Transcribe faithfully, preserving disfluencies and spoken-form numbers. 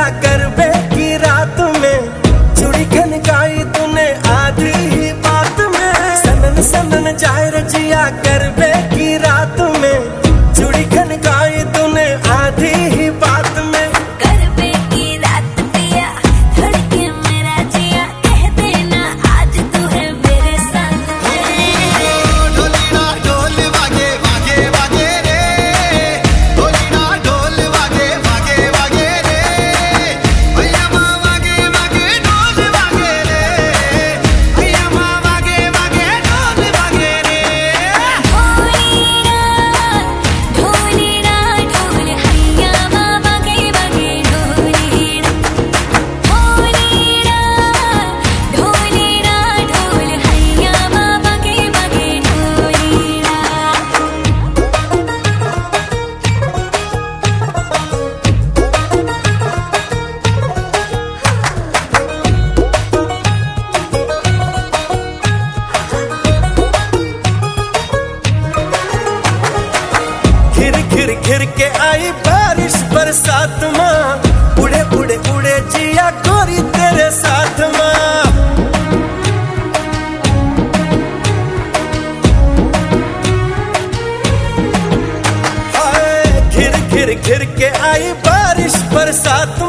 गरबे की रात में चूड़ी खनकाई तूने आधी ही बात में। सनन सनन जाए रजिया गरबे की रात में चूड़ी खनकाई तूने आधी ही बात में। गरबे की रात पिया धड़के मेरा जिया कह देना आज तू है मेरे साथ। ढोली ना ढोल वागे वागे वागे रे, ढोली ना ढोल वागे वागे वागे रे, भैया माँ वागे वागे ढोल वागे रे, भैया माँ वागे वागे ढोल वागे रे। ढोली ना ढोली ना ढोल हैया माँ वागे वागे ढोली ना, ढोली ना ढोली ना ढोल हैया माँ वागे वागे ढोली ना। घिर घिर घिर के आई बारिश बरसात माँ, उड़े उड़े उड़े जिया गोरी तेरे साथ माँ। हाय घिर घिर घिर के आई बारिश बरसात